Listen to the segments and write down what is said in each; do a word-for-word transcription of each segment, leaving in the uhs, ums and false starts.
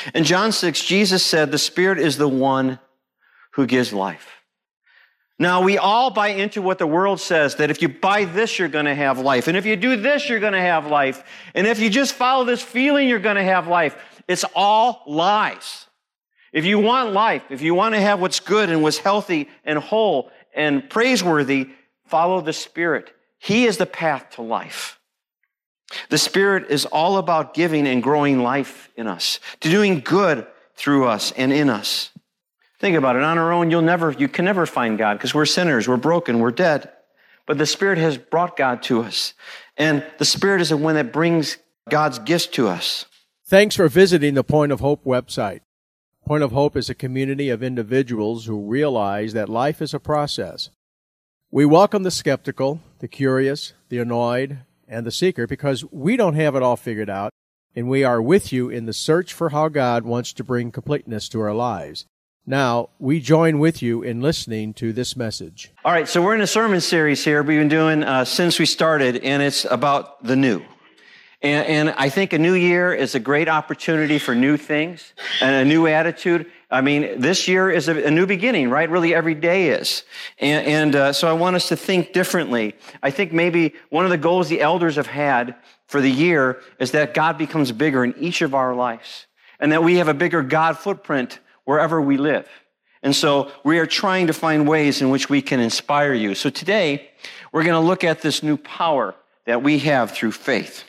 In John six, Jesus said, the Spirit is the one who gives life. Now, we all buy into what the world says, that if you buy this, you're going to have life. And if you do this, you're going to have life. And if you just follow this feeling, you're going to have life. It's all lies. If you want life, if you want to have what's good and what's healthy and whole and praiseworthy, follow the Spirit. He is the path to life. The Spirit is all about giving and growing life in us, to doing good through us and in us. Think about it. On our own, you'll never, you can never find God because we're sinners, we're broken, we're dead. But the Spirit has brought God to us. And the Spirit is the one that brings God's gifts to us. Thanks for visiting the Point of Hope website. Point of Hope is a community of individuals who realize that life is a process. We welcome the skeptical, the curious, the annoyed, and the seeker because we don't have it all figured out, and we are with you in the search for how God wants to bring completeness to our lives. Now, we join with you in listening to this message. All right, so we're in a sermon series here we've been doing uh, since we started, and it's about the new. And, and I think a new year is a great opportunity for new things and a new attitude. I mean, this year is a, a new beginning, right? Really, every day is. And, and uh, so I want us to think differently. I think maybe one of the goals the elders have had for the year is that God becomes bigger in each of our lives and that we have a bigger God footprint wherever we live. And so we are trying to find ways in which we can inspire you. So today, we're going to look at this new power that we have through faith.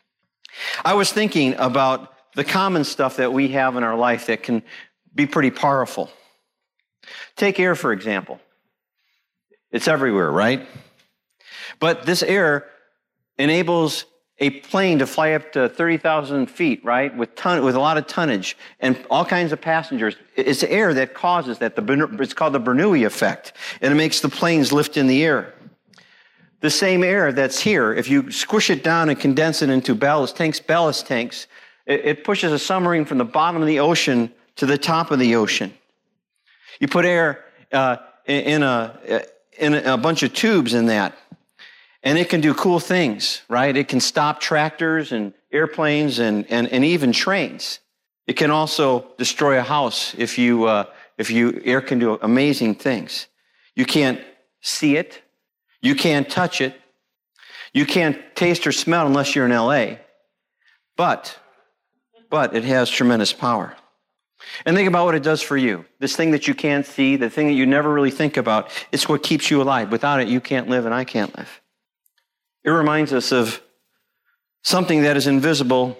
I was thinking about the common stuff that we have in our life that can be pretty powerful. Take air, for example. It's everywhere, right? But this air enables a plane to fly up to thirty thousand feet, right, with ton, with a lot of tonnage and all kinds of passengers. It's air that causes that. The, it's called the Bernoulli effect, and it makes the planes lift in the air. The same air that's here, if you squish it down and condense it into ballast tanks, ballast tanks, it, it pushes a submarine from the bottom of the ocean to the top of the ocean. You put air uh, in, a, in a bunch of tubes in that, and it can do cool things, right? It can stop tractors and airplanes and, and, and even trains. It can also destroy a house if you, uh, if you, air can do amazing things. You can't see it. You can't touch it. You can't taste or smell unless you're in L A. But, but it has tremendous power. And think about what it does for you. This thing that you can't see, the thing that you never really think about, it's what keeps you alive. Without it, you can't live and I can't live. It reminds us of something that is invisible,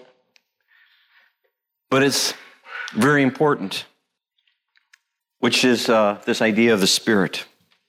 but it's very important, which is uh, this idea of the Spirit.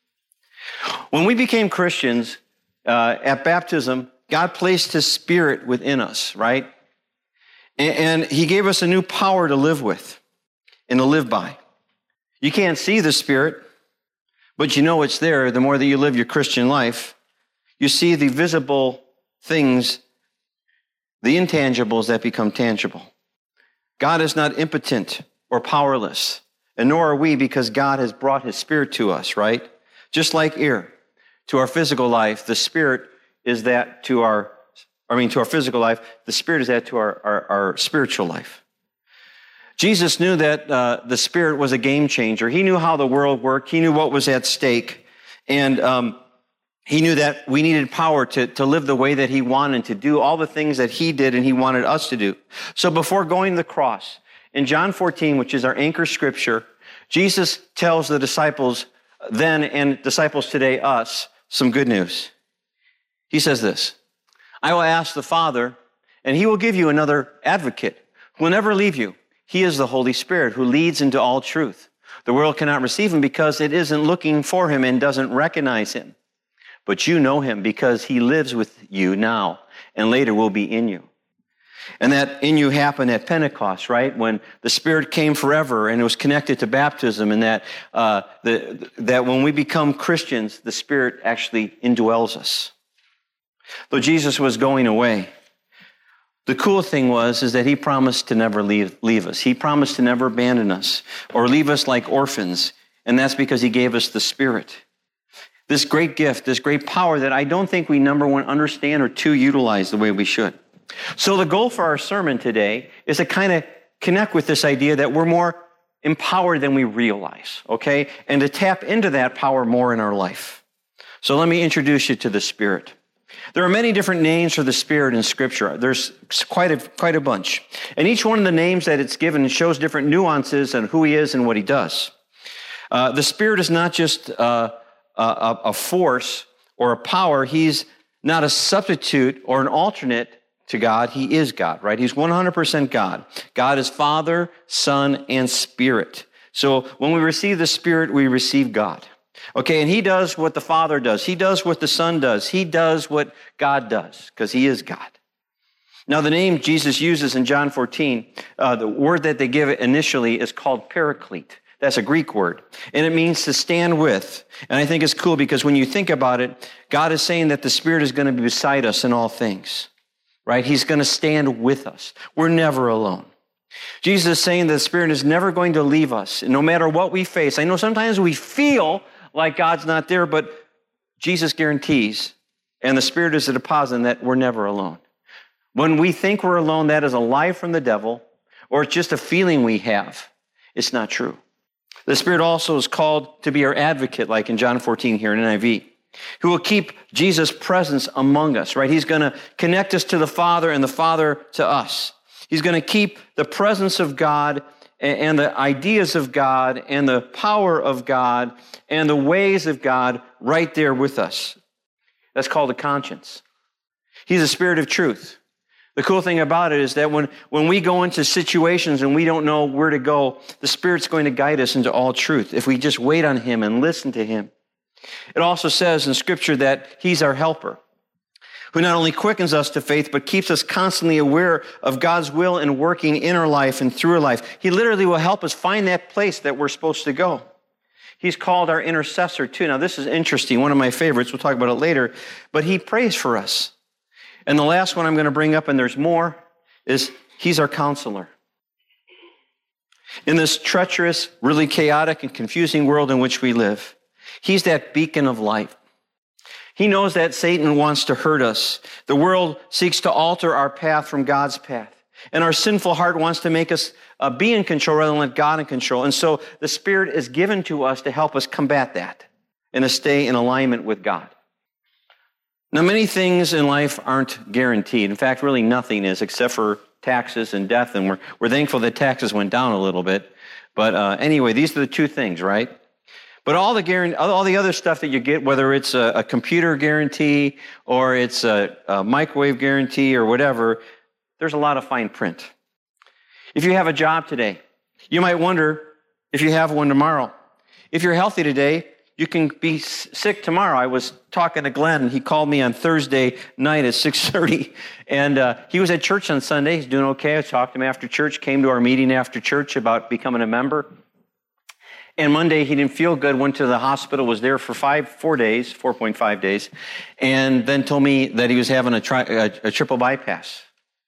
When we became Christians, uh, at baptism, God placed His Spirit within us, right? And, and He gave us a new power to live with and to live by. You can't see the Spirit, but you know it's there the more that you live your Christian life. You see the visible things, the intangibles that become tangible. God is not impotent or powerless, and nor are we, because God has brought His Spirit to us, right? Just like air to our physical life, the Spirit is that to our, I mean, to our physical life, the Spirit is that to our, our, our spiritual life. Jesus knew that uh, the Spirit was a game changer. He knew how the world worked. He knew what was at stake. And um, He knew that we needed power to, to live the way that He wanted, to do all the things that He did and He wanted us to do. So before going to the cross, in John fourteen, which is our anchor scripture, Jesus tells the disciples then and disciples today, us, some good news. He says this, I will ask the Father, and He will give you another advocate who will never leave you. He is the Holy Spirit who leads into all truth. The world cannot receive Him because it isn't looking for Him and doesn't recognize Him. But you know Him because He lives with you now and later will be in you. And that in you happened at Pentecost, right? When the Spirit came forever and it was connected to baptism, and that uh, the, that when we become Christians, the Spirit actually indwells us. Though Jesus was going away, the cool thing was is that He promised to never leave, leave us. He promised to never abandon us or leave us like orphans, and that's because He gave us the Spirit. This great gift, this great power that I don't think we, number one, understand, or two, utilize the way we should. So the goal for our sermon today is to kind of connect with this idea that we're more empowered than we realize, okay? And to tap into that power more in our life. So let me introduce you to the Spirit. There are many different names for the Spirit in Scripture. There's quite a, quite a bunch. And each one of the names that it's given shows different nuances on who he is and what he does. Uh, the Spirit is not just uh, a, a force or a power. He's not a substitute or an alternate to God. He is God, right? He's one hundred percent God. God is Father, Son, and Spirit. So when we receive the Spirit, we receive God. Okay, and he does what the Father does. He does what the Son does. He does what God does, because he is God. Now, the name Jesus uses in John fourteen, uh, the word that they give it initially is called paraclete. That's a Greek word, and it means to stand with. And I think it's cool because when you think about it, God is saying that the Spirit is going to be beside us in all things, right? He's going to stand with us. We're never alone. Jesus is saying that the Spirit is never going to leave us, no matter what we face. I know sometimes we feel like God's not there, but Jesus guarantees, and the Spirit is a deposit, in that we're never alone. When we think we're alone, that is a lie from the devil, or it's just a feeling we have. It's not true. The Spirit also is called to be our advocate, like in John fourteen here in N I V, who will keep Jesus' presence among us, right? He's going to connect us to the Father and the Father to us. He's going to keep the presence of God and the ideas of God and the power of God and the ways of God right there with us. That's called a conscience. He's a Spirit of truth. The cool thing about it is that when, when we go into situations and we don't know where to go, the Spirit's going to guide us into all truth if we just wait on him and listen to him. It also says in Scripture that he's our helper, who not only quickens us to faith, but keeps us constantly aware of God's will and working in our life and through our life. He literally will help us find that place that we're supposed to go. He's called our intercessor too. Now, this is interesting, one of my favorites. We'll talk about it later. But he prays for us. And the last one I'm going to bring up, and there's more, is he's our counselor. In this treacherous, really chaotic and confusing world in which we live, he's that beacon of light. He knows that Satan wants to hurt us. The world seeks to alter our path from God's path. And our sinful heart wants to make us uh, be in control rather than let God in control. And so the Spirit is given to us to help us combat that and to stay in alignment with God. Now, many things in life aren't guaranteed. In fact, really nothing is, except for taxes and death. And we're, we're thankful that taxes went down a little bit. But uh, anyway, these are the two things, right? But all the guarantee, all the other stuff that you get, whether it's a, a computer guarantee or it's a, a microwave guarantee or whatever, there's a lot of fine print. If you have a job today, you might wonder if you have one tomorrow. If you're healthy today, you can be sick tomorrow. I was talking to Glenn. He called me on Thursday night at six thirty, and uh, he was at church on Sunday. He's doing okay. I talked to him after church, came to our meeting after church about becoming a member. And Monday, he didn't feel good, went to the hospital, was there for five, four days, four point five days, and then told me that he was having a, tri- a, a triple bypass.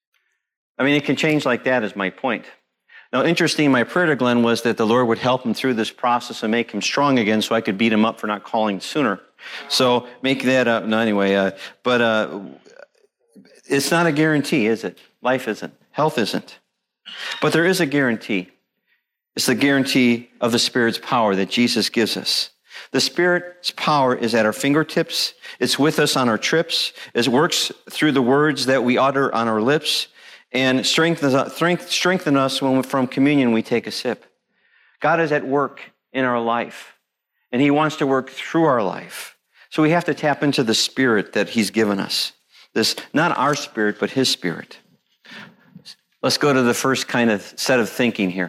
I mean, it can change like that is my point. Now, interesting, my prayer to Glenn was that the Lord would help him through this process and make him strong again so I could beat him up for not calling sooner. So make that up. No, anyway, uh, but uh, it's not a guarantee, is it? Life isn't. Health isn't. But there is a guarantee. It's the guarantee of the Spirit's power that Jesus gives us. The Spirit's power is at our fingertips. It's with us on our trips. It works through the words that we utter on our lips, and strengthens, strengthen us when from communion we take a sip. God is at work in our life, and he wants to work through our life. So we have to tap into the Spirit that he's given us. This, not our spirit, but his Spirit. Let's go to the first kind of set of thinking here.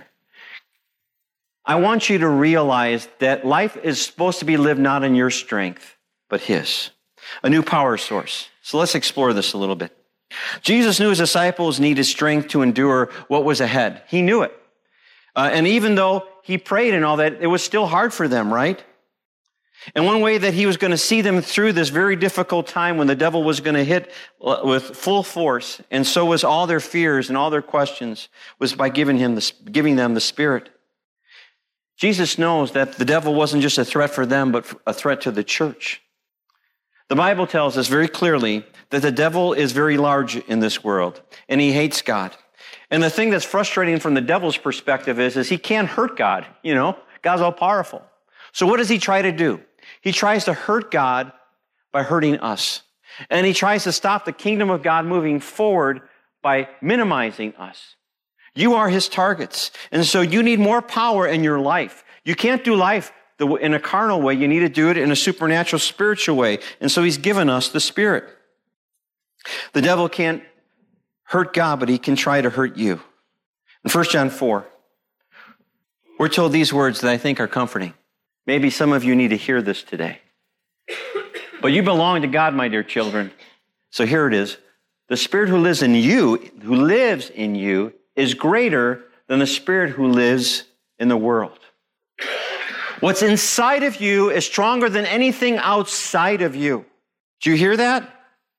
I want you to realize that life is supposed to be lived not in your strength, but his. A new power source. So let's explore this a little bit. Jesus knew his disciples needed strength to endure what was ahead. He knew it. Uh, and even though he prayed and all that, it was still hard for them, right? And one way that he was going to see them through this very difficult time when the devil was going to hit with full force, and so was all their fears and all their questions, was by giving him the, giving them the Spirit. Jesus knows that the devil wasn't just a threat for them, but a threat to the church. The Bible tells us very clearly that the devil is very large in this world, and he hates God. And the thing that's frustrating from the devil's perspective is, is he can't hurt God. You know, God's all powerful. So what does he try to do? He tries to hurt God by hurting us. And he tries to stop the kingdom of God moving forward by minimizing us. You are his targets. And so you need more power in your life. You can't do life in a carnal way. You need to do it in a supernatural, spiritual way. And so he's given us the Spirit. The devil can't hurt God, but he can try to hurt you. In First John four, we're told these words that I think are comforting. Maybe some of you need to hear this today. But you belong to God, my dear children. So here it is. The Spirit who lives in you, who lives in you, is greater than the spirit who lives in the world. What's inside of you is stronger than anything outside of you. Do you hear that?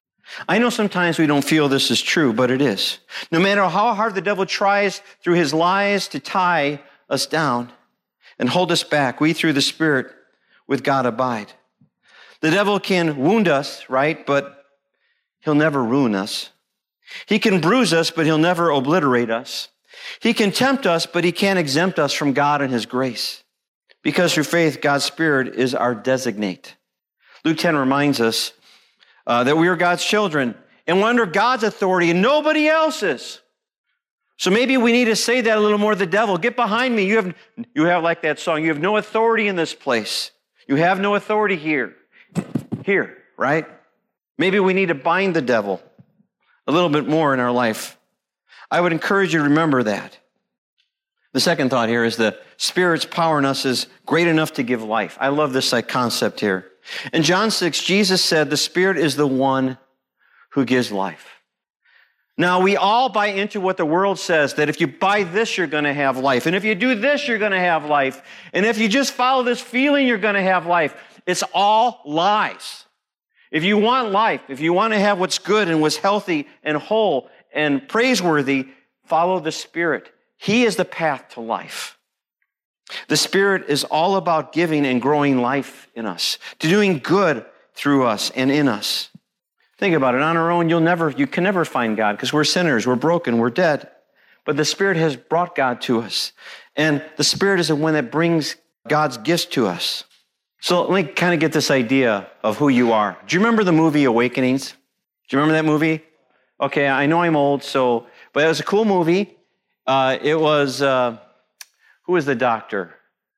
I know sometimes we don't feel this is true, but it is. No matter how hard the devil tries through his lies to tie us down and hold us back, we through the Spirit with God abide. The devil can wound us, right? But he'll never ruin us. He can bruise us, but he'll never obliterate us. He can tempt us, but he can't exempt us from God and his grace. Because through faith, God's Spirit is our designate. Luke ten reminds us uh, that we are God's children, and we're under God's authority and nobody else's. So maybe we need to say that a little more to the devil. Get behind me. You have, you have like that song, you have no authority in this place. You have no authority here. Here, right? Maybe we need to bind the devil a little bit more in our life. I would encourage you to remember that. The second thought here is the Spirit's power in us is great enough to give life. I love this like concept here. In John six, Jesus said the Spirit is the one who gives life. Now, we all buy into what the world says, that if you buy this, you're going to have life. And if you do this, you're going to have life. And if you just follow this feeling, you're going to have life. It's all lies. If you want life, if you want to have what's good and what's healthy and whole and praiseworthy, follow the Spirit. He is the path to life. The Spirit is all about giving and growing life in us, to doing good through us and in us. Think about it. On our own, you'll never, you can never find God because we're sinners, we're broken, we're dead. But the Spirit has brought God to us. And the Spirit is the one that brings God's gifts to us. So let me kind of get this idea of who you are. Do you remember the movie Awakenings? Do you remember that movie? Okay, I know I'm old, so, but it was a cool movie. Uh, it was, uh, who was the doctor?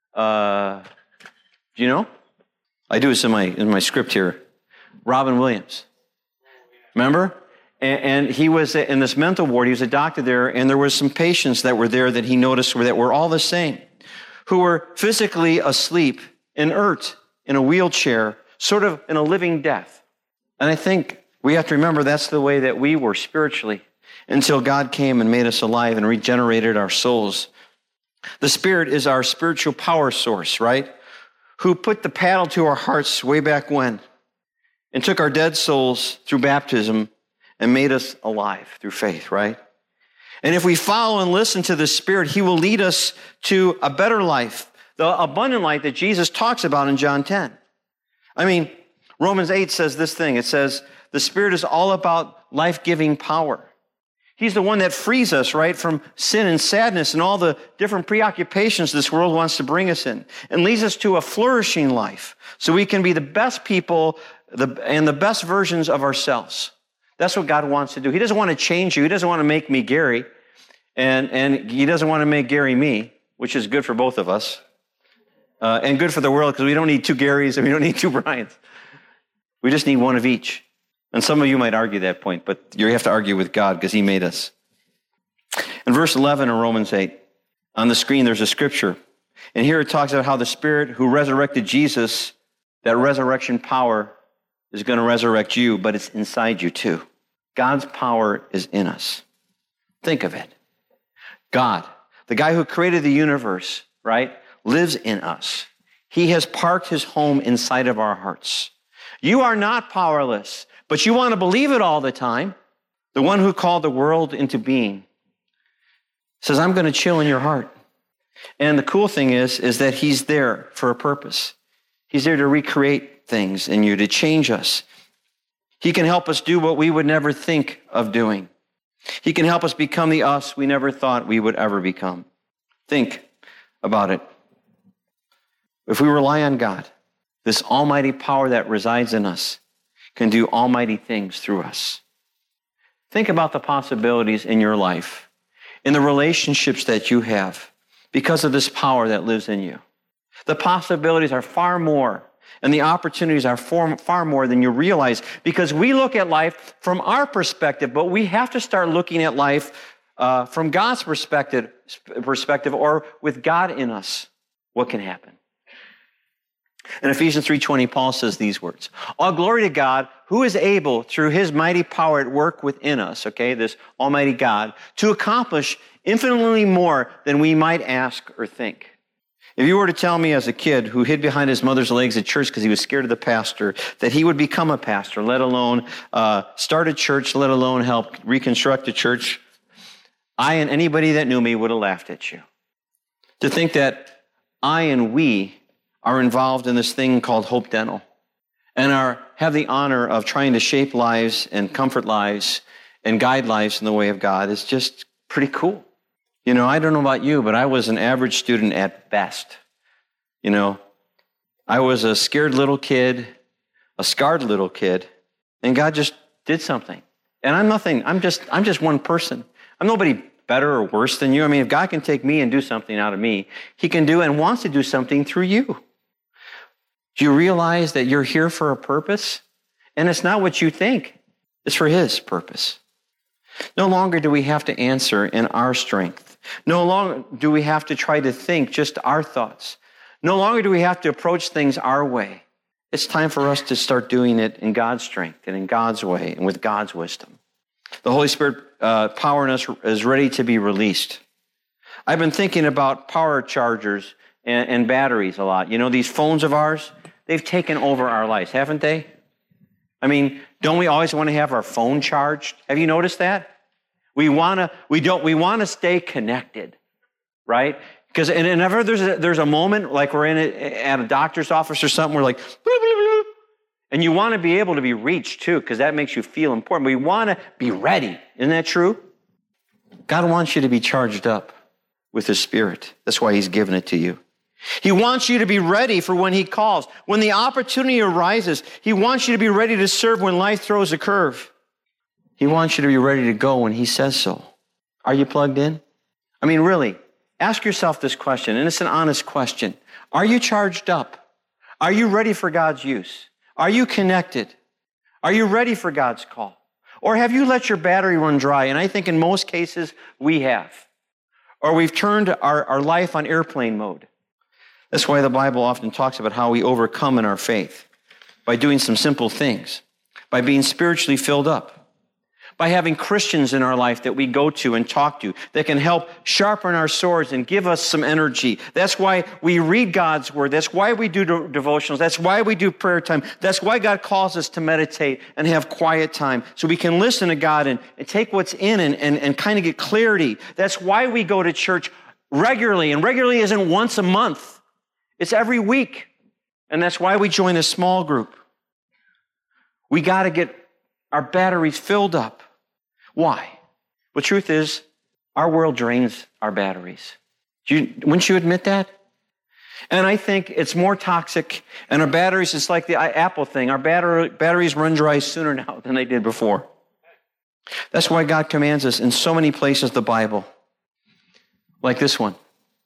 Uh, do you know? I do. It's in my, in my script here. Robin Williams. Remember? And, and he was in this mental ward. He was a doctor there, and there were some patients that were there that he noticed were, that were all the same, who were physically asleep, inert, in a wheelchair, sort of in a living death. And I think we have to remember that's the way that we were spiritually until God came and made us alive and regenerated our souls. The Spirit is our spiritual power source, right? Who put the paddle to our hearts way back when and took our dead souls through baptism and made us alive through faith, right? And if we follow and listen to the Spirit, he will lead us to a better life, the abundant life that Jesus talks about in John ten. I mean, Romans eight says this thing. It says, the Spirit is all about life-giving power. He's the one that frees us, right, from sin and sadness and all the different preoccupations this world wants to bring us in and leads us to a flourishing life so we can be the best people the, and the best versions of ourselves. That's what God wants to do. He doesn't want to change you. He doesn't want to make me Gary, and, and he doesn't want to make Gary me, which is good for both of us. Uh, and good for the world because we don't need two Garys and we don't need two Brians. We just need one of each. And some of you might argue that point, but you have to argue with God because he made us. In verse eleven in Romans eight, on the screen there's a scripture. And here it talks about how the Spirit who resurrected Jesus, that resurrection power is going to resurrect you, but it's inside you too. God's power is in us. Think of it. God, the guy who created the universe, right, lives in us. He has parked his home inside of our hearts. You are not powerless, but you want to believe it all the time. The one who called the world into being says, I'm going to chill in your heart. And the cool thing is, is that he's there for a purpose. He's there to recreate things in you, to change us. He can help us do what we would never think of doing. He can help us become the us we never thought we would ever become. Think about it. If we rely on God, this almighty power that resides in us can do almighty things through us. Think about the possibilities in your life, in the relationships that you have, because of this power that lives in you. The possibilities are far more, and the opportunities are far, far more than you realize, because we look at life from our perspective, but we have to start looking at life uh, from God's perspective, perspective, or with God in us. What can happen? In Ephesians three twenty, Paul says these words, "All glory to God, who is able, through his mighty power at work within us," okay, this almighty God, "to accomplish infinitely more than we might ask or think." If you were to tell me as a kid who hid behind his mother's legs at church because he was scared of the pastor, that he would become a pastor, let alone uh, start a church, let alone help reconstruct a church, I and anybody that knew me would have laughed at you. To think that I and we are involved in this thing called Hope Dental and are have the honor of trying to shape lives and comfort lives and guide lives in the way of God is just pretty cool. You know, I don't know about you, but I was an average student at best. You know, I was a scared little kid, a scarred little kid, and God just did something. And I'm nothing, I'm just, I'm just one person. I'm nobody better or worse than you. I mean, if God can take me and do something out of me, he can do and wants to do something through you. Do you realize that you're here for a purpose? And it's not what you think. It's for his purpose. No longer do we have to answer in our strength. No longer do we have to try to think just our thoughts. No longer do we have to approach things our way. It's time for us to start doing it in God's strength and in God's way and with God's wisdom. The Holy Spirit uh, power in us is ready to be released. I've been thinking about power chargers and, and batteries a lot. You know, these phones of ours, they've taken over our lives, haven't they? I mean, don't we always want to have our phone charged? Have you noticed that? We want to, we don't, we want to stay connected, right? Because whenever there's a, there's a moment like we're in a, at a doctor's office or something, we're like, bloop, bloop, bloop. And you want to be able to be reached too, because that makes you feel important. We want to be ready. Isn't that true? God wants you to be charged up with his Spirit. That's why he's given it to you. He wants you to be ready for when he calls. When the opportunity arises, he wants you to be ready to serve when life throws a curve. He wants you to be ready to go when he says so. Are you plugged in? I mean, really, ask yourself this question, and it's an honest question. Are you charged up? Are you ready for God's use? Are you connected? Are you ready for God's call? Or have you let your battery run dry? And I think in most cases, we have. Or we've turned our, our life on airplane mode. That's why the Bible often talks about how we overcome in our faith. By doing some simple things. By being spiritually filled up. By having Christians in our life that we go to and talk to that can help sharpen our swords and give us some energy. That's why we read God's word. That's why we do devotionals. That's why we do prayer time. That's why God calls us to meditate and have quiet time so we can listen to God and, and take what's in and, and, and kind of get clarity. That's why we go to church regularly, and regularly isn't once a month. It's every week. And that's why we join a small group. We got to get our batteries filled up. Why? Well, truth is, our world drains our batteries. Do you, wouldn't you admit that? And I think it's more toxic, and our batteries, it's like the Apple thing. Our battery, batteries run dry sooner now than they did before. That's why God commands us in so many places, the Bible, like this one.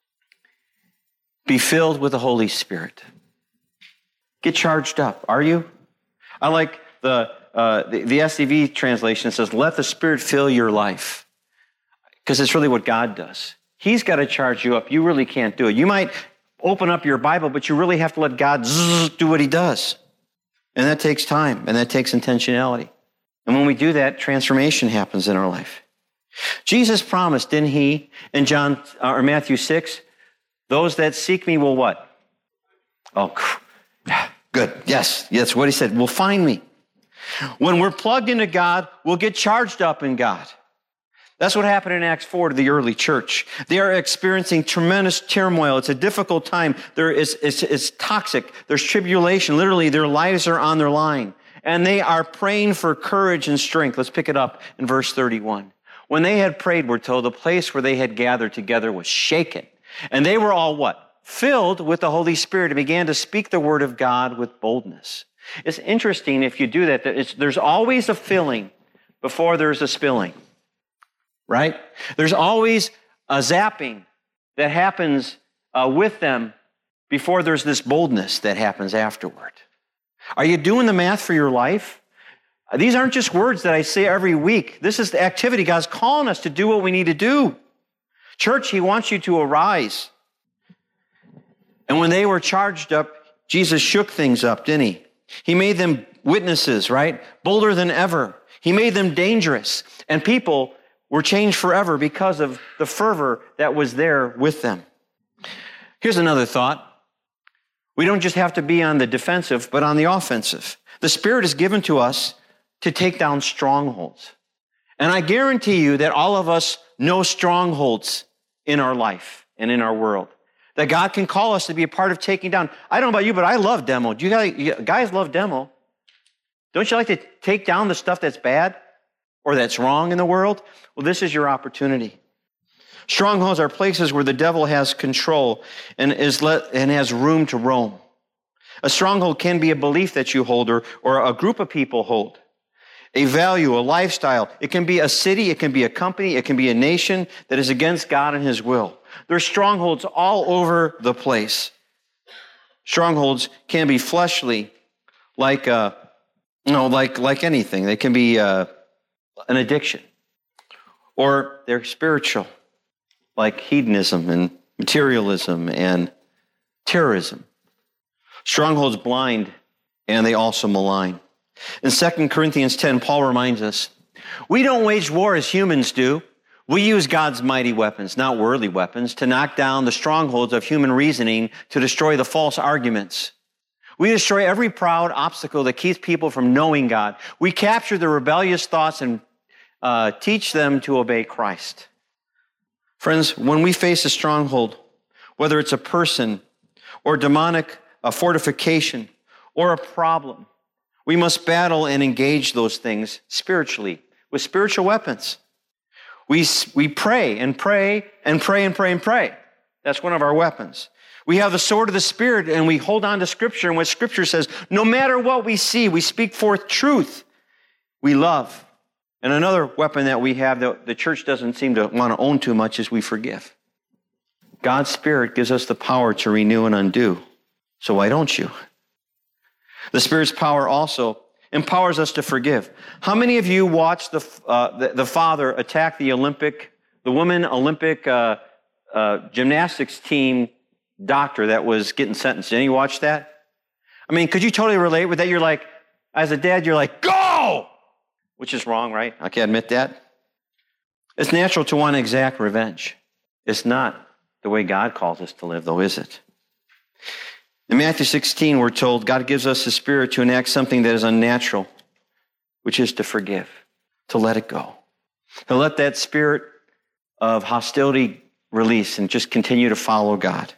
Be filled with the Holy Spirit. Get charged up. Are you? I like the Uh, the, the S C V translation says, let the Spirit fill your life. Because it's really what God does. He's got to charge you up. You really can't do it. You might open up your Bible, but you really have to let God zzz, do what he does. And that takes time, and that takes intentionality. And when we do that, transformation happens in our life. Jesus promised, didn't he, in John or Matthew six, those that seek me will what? Oh, good. Yes, that's what he said. Will find me. When we're plugged into God, we'll get charged up in God. That's what happened in Acts four to the early church. They are experiencing tremendous turmoil. It's a difficult time. There is, it's, it's toxic. There's tribulation. Literally, their lives are on their line. And they are praying for courage and strength. Let's pick it up in verse thirty-one. When they had prayed, we're told, the place where they had gathered together was shaken. And they were all what? Filled with the Holy Spirit and began to speak the word of God with boldness. It's interesting if you do that, that it's, there's always a filling before there's a spilling, right? There's always a zapping that happens uh, with them before there's this boldness that happens afterward. Are you doing the math for your life? These aren't just words that I say every week. This is the activity. God's calling us to do what we need to do. Church, He wants you to arise. And when they were charged up, Jesus shook things up, didn't He? He made them witnesses, right? Bolder than ever. He made them dangerous. And people were changed forever because of the fervor that was there with them. Here's another thought. We don't just have to be on the defensive, but on the offensive. The Spirit is given to us to take down strongholds. And I guarantee you that all of us know strongholds in our life and in our world. That God can call us to be a part of taking down. I don't know about you, but I love demo. Do you guys, you guys love demo? Don't you like to take down the stuff that's bad or that's wrong in the world? Well, this is your opportunity. Strongholds are places where the devil has control and is let and has room to roam. A stronghold can be a belief that you hold or, or a group of people hold. A value, a lifestyle. It can be a city, it can be a company, it can be a nation that is against God and His will. There are strongholds all over the place. Strongholds can be fleshly, like uh, you know, like like anything. They can be uh, an addiction, or they're spiritual, like hedonism and materialism and terrorism. Strongholds blind, and they also malign. In Second Corinthians ten, Paul reminds us, we don't wage war as humans do. We use God's mighty weapons, not worldly weapons, to knock down the strongholds of human reasoning, to destroy the false arguments. We destroy every proud obstacle that keeps people from knowing God. We capture the rebellious thoughts and uh, teach them to obey Christ. Friends, when we face a stronghold, whether it's a person or demonic a fortification or a problem, we must battle and engage those things spiritually with spiritual weapons. We, we pray and pray and pray and pray and pray. That's one of our weapons. We have the sword of the Spirit and we hold on to Scripture, and what Scripture says, no matter what we see, we speak forth truth. We love. And another weapon that we have that the church doesn't seem to want to own too much is we forgive. God's Spirit gives us the power to renew and undo. So why don't you? The Spirit's power also empowers us to forgive. How many of you watched the uh, the, the father attack the Olympic, the women Olympic uh, uh, gymnastics team doctor that was getting sentenced? Did any of you watch that? I mean, could you totally relate with that? You're like, as a dad, you're like, go! Which is wrong, right? I can admit that. It's natural to want to exact revenge. It's not the way God calls us to live, though, is it? In Matthew sixteen, we're told God gives us His Spirit to enact something that is unnatural, which is to forgive, to let it go. To let that spirit of hostility release and just continue to follow God.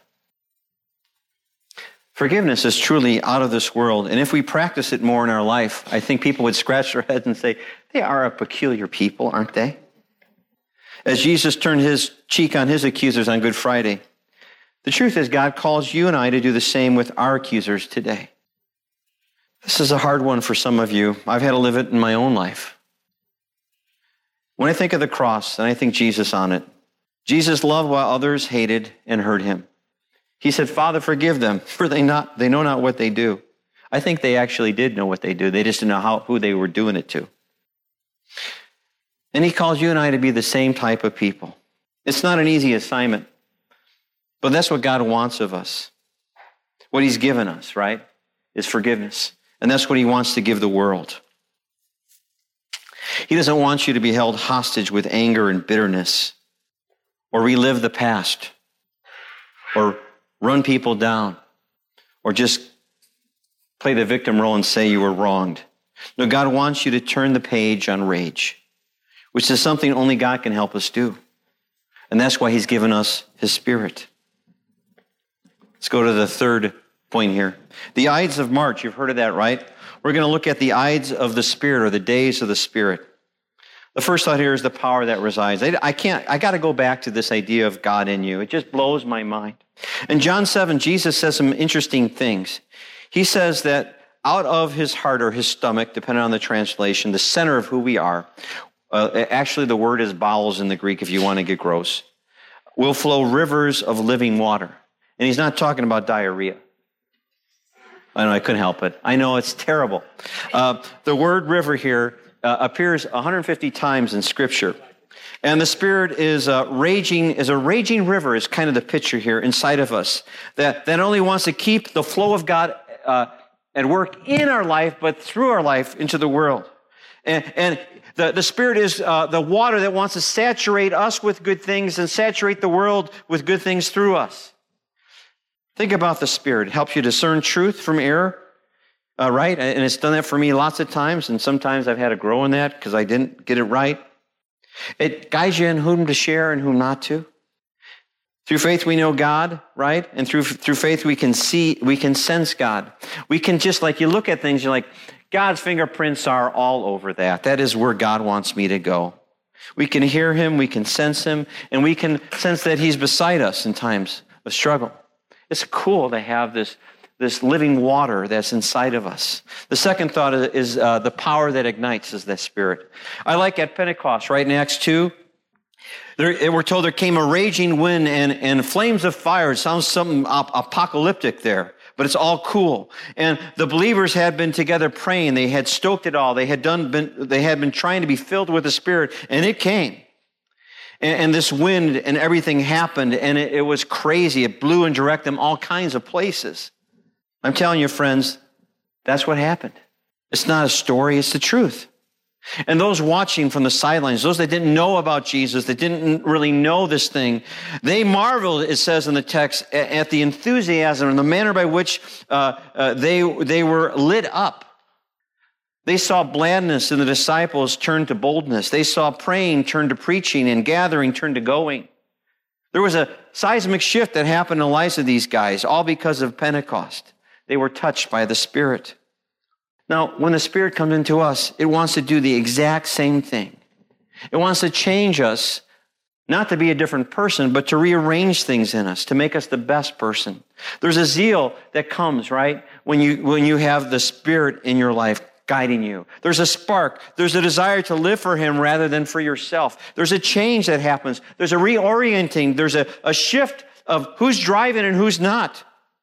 Forgiveness is truly out of this world, and if we practice it more in our life, I think people would scratch their heads and say, they are a peculiar people, aren't they? As Jesus turned His cheek on His accusers on Good Friday, the truth is God calls you and I to do the same with our accusers today. This is a hard one for some of you. I've had to live it in my own life. When I think of the cross and I think Jesus on it, Jesus loved while others hated and hurt Him. He said, Father, forgive them, for they not they know not what they do. I think they actually did know what they do. They just didn't know how, who they were doing it to. And He calls you and I to be the same type of people. It's not an easy assignment, but that's what God wants of us. What He's given us, right, is forgiveness. And that's what He wants to give the world. He doesn't want you to be held hostage with anger and bitterness, or relive the past, or run people down, or just play the victim role and say you were wronged. No, God wants you to turn the page on rage, which is something only God can help us do. And that's why He's given us His Spirit. Let's go to the third point here. The Ides of March, you've heard of that, right? We're going to look at the Ides of the Spirit, or the days of the Spirit. The first thought here is the power that resides. I, I can't, I got to go back to this idea of God in you. It just blows my mind. In John seven, Jesus says some interesting things. He says that out of his heart or his stomach, depending on the translation, the center of who we are, uh, actually the word is bowels in the Greek if you want to get gross, will flow rivers of living water. And he's not talking about diarrhea. I know, I couldn't help it. I know it's terrible. Uh, the word river here uh, appears one hundred fifty times in Scripture. And the Spirit is uh, raging, is a raging river is kind of the picture here inside of us that, that only wants to keep the flow of God uh, at work in our life, but through our life into the world. And, and the, the Spirit is uh, the water that wants to saturate us with good things and saturate the world with good things through us. Think about the Spirit. It helps you discern truth from error, uh, right? And it's done that for me lots of times, and sometimes I've had to grow in that because I didn't get it right. It guides you in whom to share and whom not to. Through faith we know God, right? And through through faith we can see, we can sense God. We can just, like, you look at things, you're like, God's fingerprints are all over that. That is where God wants me to go. We can hear him, we can sense him, and we can sense that he's beside us in times of struggle. It's cool to have this, this living water that's inside of us. The second thought is, is uh, the power that ignites is that Spirit. I like at Pentecost, right in Acts two, there, we're told there came a raging wind and, and flames of fire. It sounds something ap- apocalyptic there, but it's all cool. And the believers had been together praying. They had stoked it all. They had done, been, they had been trying to be filled with the Spirit, and it came. And, and this wind and everything happened, and it, it was crazy. It blew and directed them all kinds of places. I'm telling you, friends, that's what happened. It's not a story, it's the truth. And those watching from the sidelines, those that didn't know about Jesus, that didn't really know this thing, they marveled, it says in the text, at the enthusiasm and the manner by which uh, uh, they, they were lit up. They saw blandness in the disciples turn to boldness. They saw praying turn to preaching and gathering turn to going. There was a seismic shift that happened in the lives of these guys, all because of Pentecost. They were touched by the Spirit. Now, when the Spirit comes into us, it wants to do the exact same thing. It wants to change us, not to be a different person, but to rearrange things in us, to make us the best person. There's a zeal that comes, right, when you, when you have the Spirit in your life guiding you. There's a spark. There's a desire to live for him rather than for yourself. There's a change that happens. There's a reorienting. There's a, a shift of who's driving and who's not.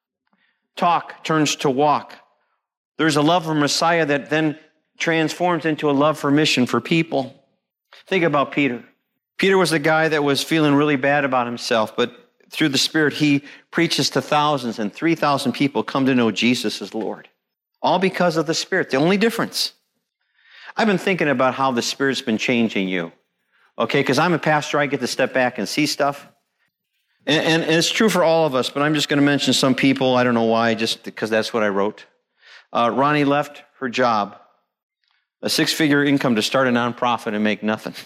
Talk turns to walk. There's a love for Messiah that then transforms into a love for mission for people. Think about Peter. Peter was the guy that was feeling really bad about himself, but through the Spirit, he preaches to thousands, and three thousand people come to know Jesus as Lord. All because of the Spirit. The only difference. I've been thinking about how the Spirit's been changing you. Okay, because I'm a pastor, I get to step back and see stuff. And, and, and it's true for all of us, but I'm just going to mention some people. I don't know why, just because that's what I wrote. Uh, Ronnie left her job, a six-figure income to start a nonprofit and make nothing.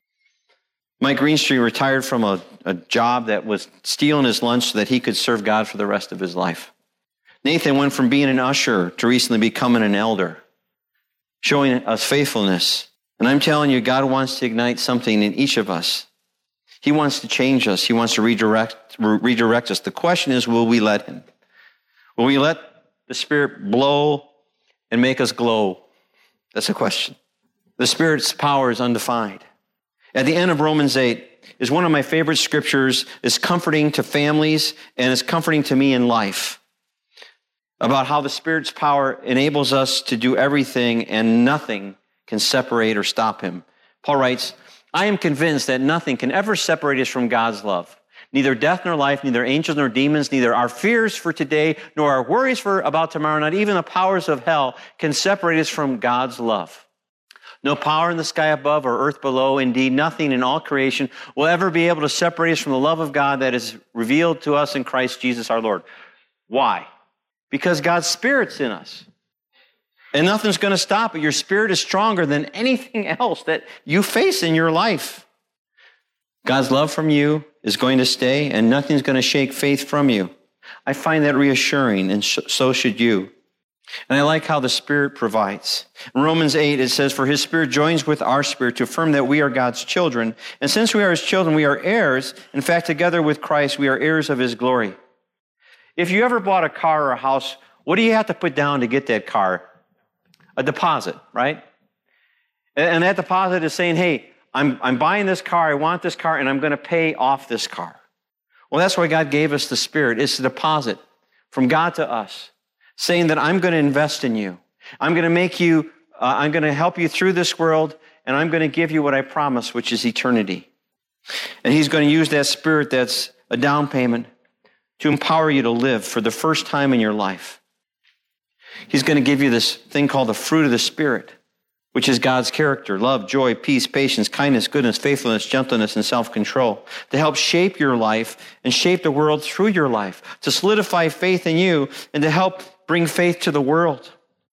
Mike Greenstreet retired from a, a job that was stealing his lunch so that he could serve God for the rest of his life. Nathan went from being an usher to recently becoming an elder, showing us faithfulness. And I'm telling you, God wants to ignite something in each of us. He wants to change us. He wants to redirect, re- redirect us. The question is, will we let him? Will we let the Spirit blow and make us glow? That's a question. The Spirit's power is undefined. At the end of Romans eight is one of my favorite scriptures. It's comforting to families, and it's comforting to me in life, about how the Spirit's power enables us to do everything and nothing can separate or stop him. Paul writes, I am convinced that nothing can ever separate us from God's love. Neither death nor life, neither angels nor demons, neither our fears for today nor our worries for about tomorrow, not even the powers of hell can separate us from God's love. No power in the sky above or earth below, indeed nothing in all creation will ever be able to separate us from the love of God that is revealed to us in Christ Jesus our Lord. Why? Because God's Spirit's in us. And nothing's going to stop it. Your spirit is stronger than anything else that you face in your life. God's love from you is going to stay, and nothing's going to shake faith from you. I find that reassuring, and sh- so should you. And I like how the Spirit provides. In Romans eight, it says, "For his Spirit joins with our spirit to affirm that we are God's children. And since we are his children, we are heirs. In fact, together with Christ, we are heirs of his glory." If you ever bought a car or a house, what do you have to put down to get that car? A deposit, right? And that deposit is saying, hey, I'm, I'm buying this car, I want this car, and I'm going to pay off this car. Well, that's why God gave us the Spirit. It's a deposit from God to us, saying that I'm going to invest in you. I'm going to make you, uh, I'm going to help you through this world, and I'm going to give you what I promised, which is eternity. And he's going to use that Spirit that's a down payment to empower you to live for the first time in your life. He's going to give you this thing called the fruit of the Spirit, which is God's character: love, joy, peace, patience, kindness, goodness, faithfulness, gentleness, and self-control, to help shape your life and shape the world through your life, to solidify faith in you and to help bring faith to the world.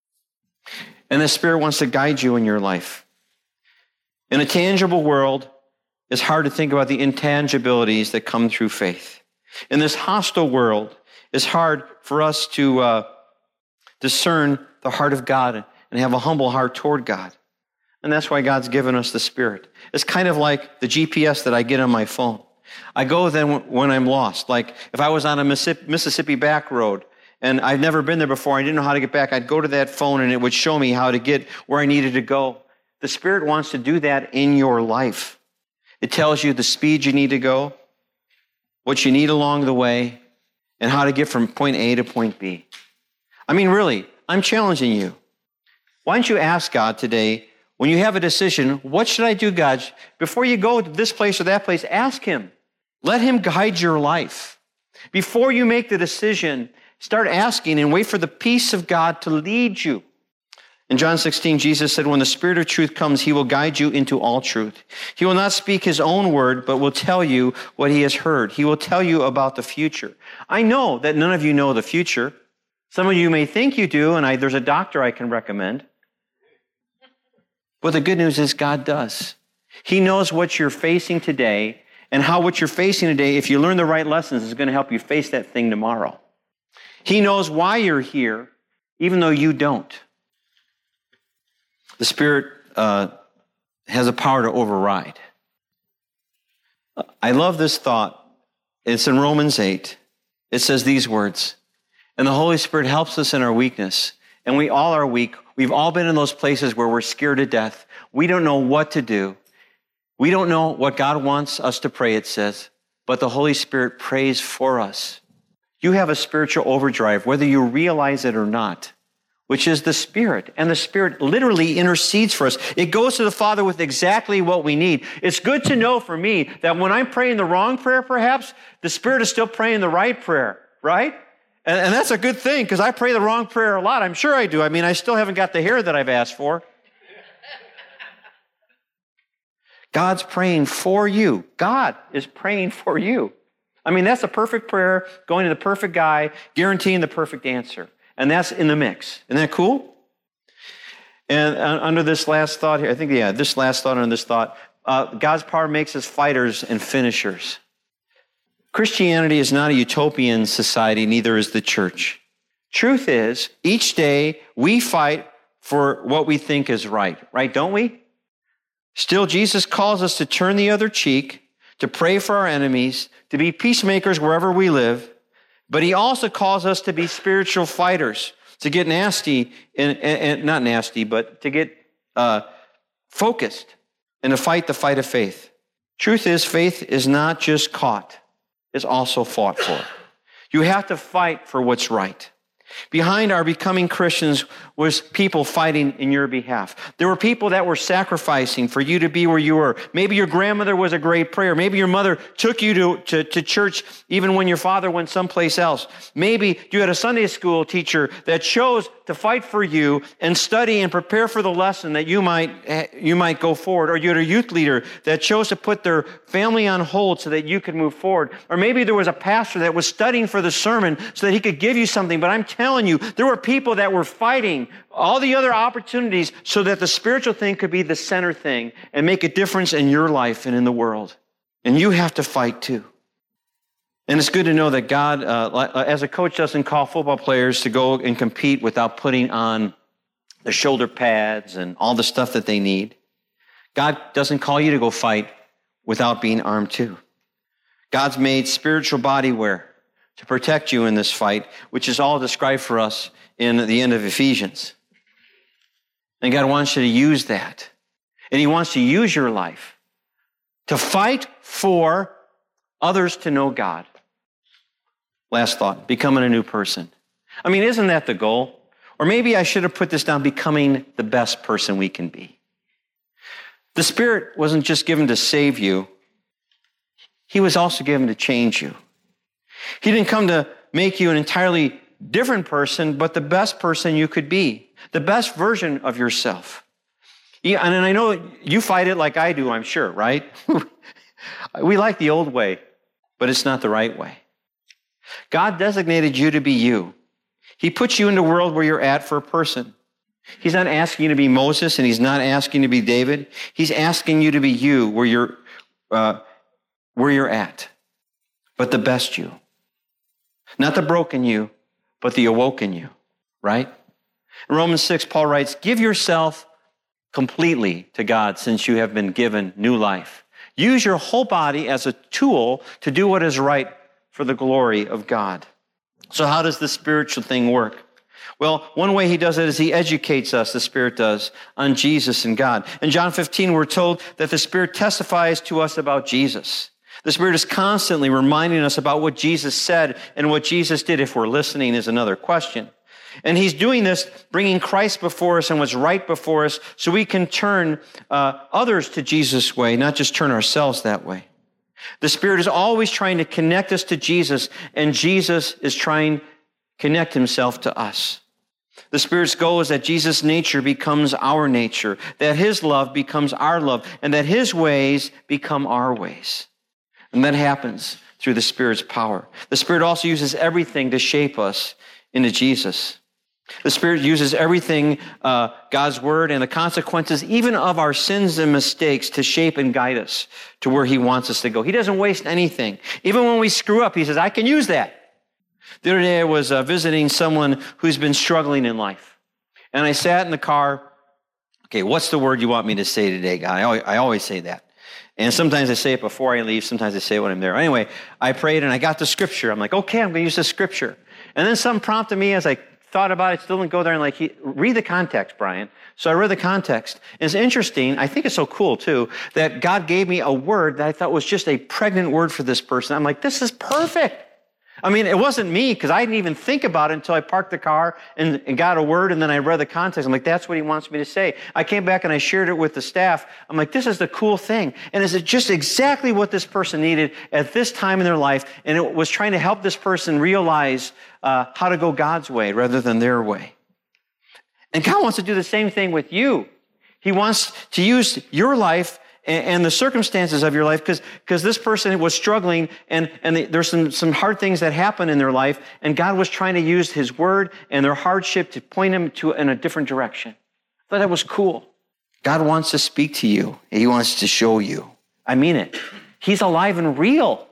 And the Spirit wants to guide you in your life. In a tangible world, it's hard to think about the intangibilities that come through faith. In this hostile world, it's hard for us to uh, discern the heart of God and have a humble heart toward God. And that's why God's given us the Spirit. It's kind of like the G P S that I get on my phone. I go then when I'm lost. Like if I was on a Mississippi back road and I've never been there before, I didn't know how to get back, I'd go to that phone and it would show me how to get where I needed to go. The Spirit wants to do that in your life. It tells you the speed you need to go, what you need along the way, and how to get from point A to point B. I mean, really, I'm challenging you. Why don't you ask God today, when you have a decision, what should I do, God? Before you go to this place or that place, ask him. Let him guide your life. Before you make the decision, start asking and wait for the peace of God to lead you. In John sixteen, Jesus said, "When the Spirit of truth comes, he will guide you into all truth. He will not speak his own word, but will tell you what he has heard. He will tell you about the future." I know that none of you know the future. Some of you may think you do, and I, there's a doctor I can recommend. But the good news is God does. He knows what you're facing today and how what you're facing today, if you learn the right lessons, is going to help you face that thing tomorrow. He knows why you're here, even though you don't. The Spirit uh, has a power to override. I love this thought. It's in Romans eight. It says these words, "And the Holy Spirit helps us in our weakness." And we all are weak. We've all been in those places where we're scared to death. We don't know what to do. We don't know what God wants us to pray, it says. But the Holy Spirit prays for us. You have a spiritual overdrive, whether you realize it or not, which is the Spirit. And the Spirit literally intercedes for us. It goes to the Father with exactly what we need. It's good to know for me that when I'm praying the wrong prayer, perhaps, the Spirit is still praying the right prayer, right? And, and that's a good thing, because I pray the wrong prayer a lot. I'm sure I do. I mean, I still haven't got the hair that I've asked for. God's praying for you. God is praying for you. I mean, that's a perfect prayer, going to the perfect guy, guaranteeing the perfect answer. And that's in the mix. Isn't that cool? And uh, under this last thought here, I think, yeah, this last thought on this thought, uh, God's power makes us fighters and finishers. Christianity is not a utopian society, neither is the church. Truth is, each day we fight for what we think is right, right, don't we? Still, Jesus calls us to turn the other cheek, to pray for our enemies, to be peacemakers wherever we live. But he also calls us to be spiritual fighters, to get nasty, and, and, and not nasty, but to get uh, focused and to fight the fight of faith. Truth is, faith is not just caught, it's also fought for. You have to fight for what's right. Behind our becoming Christians was people fighting in your behalf. There were people that were sacrificing for you to be where you were. Maybe your grandmother was a great prayer. Maybe your mother took you to, to, to church even when your father went someplace else. Maybe you had a Sunday school teacher that chose to fight for you and study and prepare for the lesson that you might, you might go forward. Or you had a youth leader that chose to put their family on hold so that you could move forward. Or maybe there was a pastor that was studying for the sermon so that he could give you something. But I'm telling you, there were people that were fighting all the other opportunities so that the spiritual thing could be the center thing and make a difference in your life and in the world. And you have to fight too. And it's good to know that God, uh, as a coach, doesn't call football players to go and compete without putting on the shoulder pads and all the stuff that they need. God doesn't call you to go fight without being armed too. God's made spiritual body wear to protect you in this fight, which is all described for us in the end of Ephesians. And God wants you to use that. And he wants to use your life to fight for others to know God. Last thought, becoming a new person. I mean, isn't that the goal? Or maybe I should have put this down, becoming the best person we can be. The Spirit wasn't just given to save you. He was also given to change you. He didn't come to make you an entirely different person, but the best person you could be. The best version of yourself. Yeah, and I know you fight it like I do, I'm sure, right? We like the old way, but it's not the right way. God designated you to be you. He puts you in the world where you're at for a person. He's not asking you to be Moses, and he's not asking you to be David. He's asking you to be you, where you're, uh, where you're at, but the best you. Not the broken you, but the awoken you, right? In Romans six, Paul writes, give yourself completely to God since you have been given new life. Use your whole body as a tool to do what is right for the glory of God. So how does this spiritual thing work? Well, one way he does it is he educates us, the Spirit does, on Jesus and God. In John fifteen, we're told that the Spirit testifies to us about Jesus. The Spirit is constantly reminding us about what Jesus said and what Jesus did. If we're listening is another question. And he's doing this, bringing Christ before us and what's right before us so we can turn uh, others to Jesus' way, not just turn ourselves that way. The Spirit is always trying to connect us to Jesus, and Jesus is trying to connect himself to us. The Spirit's goal is that Jesus' nature becomes our nature, that his love becomes our love, and that his ways become our ways. And that happens through the Spirit's power. The Spirit also uses everything to shape us into Jesus. The Spirit uses everything, uh, God's Word and the consequences, even of our sins and mistakes, to shape and guide us to where he wants us to go. He doesn't waste anything. Even when we screw up, he says, I can use that. The other day I was uh, visiting someone who's been struggling in life. And I sat in the car. Okay, what's the word you want me to say today, God? I always, I always say that. And sometimes I say it before I leave. Sometimes I say it when I'm there. Anyway, I prayed and I got the scripture. I'm like, okay, I'm going to use the scripture. And then something prompted me as I thought about it, still didn't go there, and like, he, read the context, Brian. So I read the context. And it's interesting, I think it's so cool too, that God gave me a word that I thought was just a pregnant word for this person. I'm like, this is perfect. I mean, it wasn't me, because I didn't even think about it until I parked the car and, and got a word, and then I read the context. I'm like, that's what he wants me to say. I came back and I shared it with the staff. I'm like, this is the cool thing. And it's just exactly what this person needed at this time in their life, and it was trying to help this person realize uh, how to go God's way rather than their way. And God wants to do the same thing with you. He wants to use your life and the circumstances of your life, because because this person was struggling, and, and they, there's some, some hard things that happen in their life, and God was trying to use his word and their hardship to point them to in a different direction. I thought that was cool. God wants to speak to you. He wants to show you. I mean it. He's alive and real.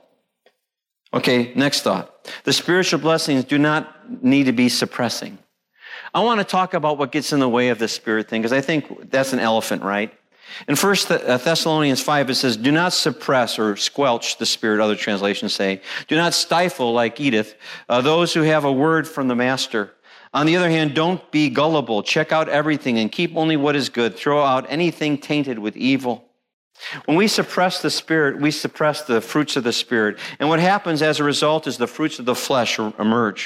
Okay, next thought. The spiritual blessings do not need to be suppressing. I want to talk about what gets in the way of the Spirit thing, because I think that's an elephant, right? In First Thessalonians five, it says, do not suppress or squelch the Spirit, other translations say. Do not stifle, like Edith, uh, those who have a word from the Master. On the other hand, don't be gullible. Check out everything and keep only what is good. Throw out anything tainted with evil. When we suppress the Spirit, we suppress the fruits of the Spirit. And what happens as a result is the fruits of the flesh emerge.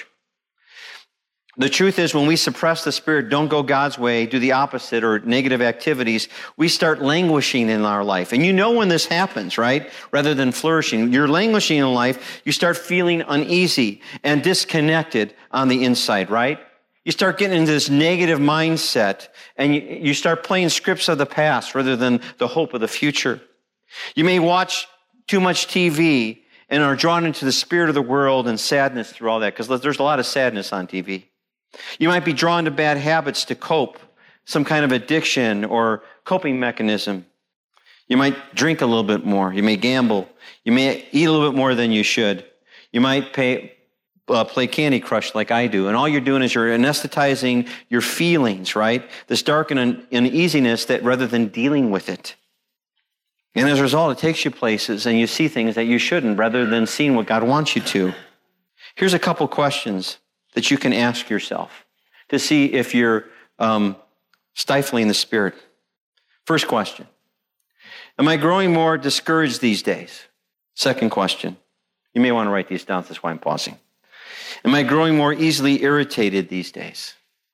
The truth is, when we suppress the Spirit, don't go God's way, do the opposite or negative activities, we start languishing in our life. And you know when this happens, right? Rather than flourishing. You're languishing in life, you start feeling uneasy and disconnected on the inside, right? You start getting into this negative mindset, and you, you start playing scripts of the past rather than the hope of the future. You may watch too much T V and are drawn into the spirit of the world and sadness through all that, because there's a lot of sadness on T V. You might be drawn to bad habits to cope, some kind of addiction or coping mechanism. You might drink a little bit more. You may gamble. You may eat a little bit more than you should. You might pay, uh, play Candy Crush like I do, and all you're doing is you're anesthetizing your feelings, right? This dark and uneasiness that rather than dealing with it. And as a result, it takes you places and you see things that you shouldn't rather than seeing what God wants you to. Here's a couple questions that you can ask yourself to see if you're um, stifling the Spirit. First question, am I growing more discouraged these days? Second question, you may want to write these down, that's why I'm pausing. Am I growing more easily irritated these days?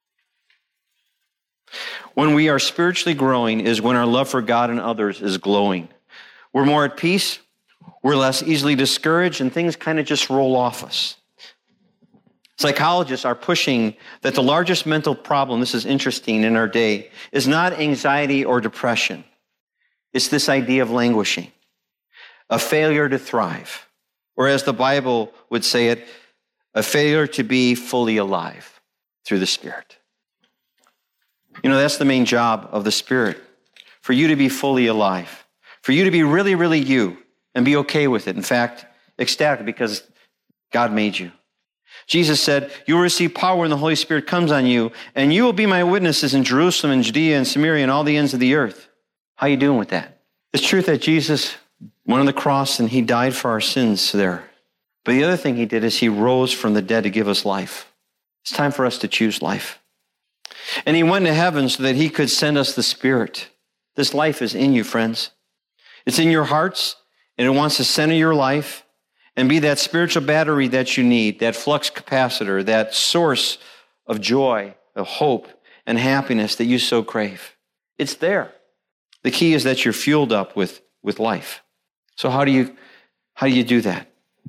When we are spiritually growing is when our love for God and others is glowing. We're more at peace, we're less easily discouraged, and things kind of just roll off us. Psychologists are pushing that the largest mental problem, this is interesting in our day, is not anxiety or depression. It's this idea of languishing, a failure to thrive, or as the Bible would say it, a failure to be fully alive through the Spirit. You know, that's the main job of the Spirit, for you to be fully alive, for you to be really, really you and be okay with it. In fact, ecstatic because God made you. Jesus said, you will receive power when the Holy Spirit comes on you, and you will be my witnesses in Jerusalem and Judea and Samaria and all the ends of the earth. How are you doing with that? It's true that Jesus went on the cross and he died for our sins there. But the other thing he did is he rose from the dead to give us life. It's time for us to choose life. And he went to heaven so that he could send us the Spirit. This life is in you, friends. It's in your hearts, and it wants to center your life and be that spiritual battery that you need, that flux capacitor, that source of joy, of hope, and happiness that you so crave. It's there. The key is that you're fueled up with, with life. So how do you, how do you do that?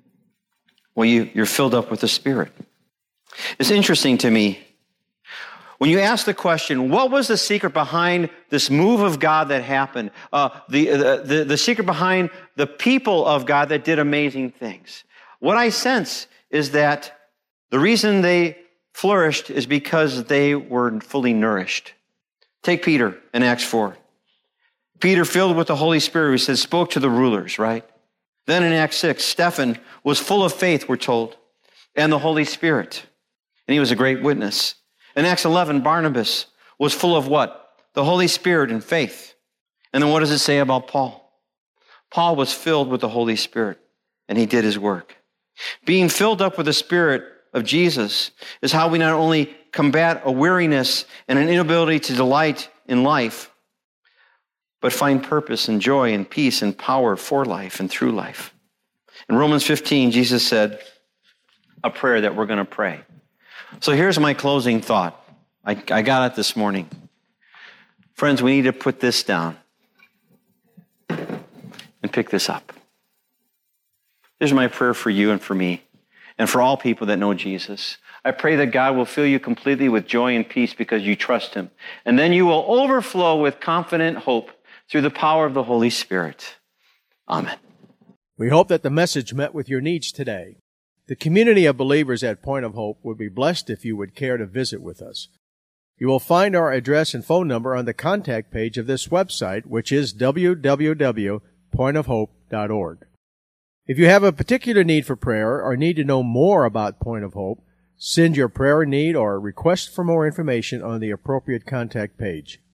Well, you, you're filled up with the Spirit. It's interesting to me, when you ask the question, what was the secret behind this move of God that happened? Uh, the, the, the, the secret behind the people of God that did amazing things. What I sense is that the reason they flourished is because they were fully nourished. Take Peter in Acts four. Peter, filled with the Holy Spirit, we said, spoke to the rulers, right? Then in Acts six, Stephen was full of faith, we're told, and the Holy Spirit. And he was a great witness. In Acts eleven, Barnabas was full of what? The Holy Spirit and faith. And then what does it say about Paul? Paul was filled with the Holy Spirit, and he did his work. Being filled up with the Spirit of Jesus is how we not only combat a weariness and an inability to delight in life, but find purpose and joy and peace and power for life and through life. In Romans fifteen, Jesus said a prayer that we're going to pray. So here's my closing thought. I, I got it this morning. Friends, we need to put this down and pick this up. Here's my prayer for you and for me and for all people that know Jesus. I pray that God will fill you completely with joy and peace because you trust him. And then you will overflow with confident hope through the power of the Holy Spirit. Amen. We hope that the message met with your needs today. The community of believers at Point of Hope would be blessed if you would care to visit with us. You will find our address and phone number on the contact page of this website, which is w w w dot point of hope dot org. If you have a particular need for prayer or need to know more about Point of Hope, send your prayer need or request for more information on the appropriate contact page.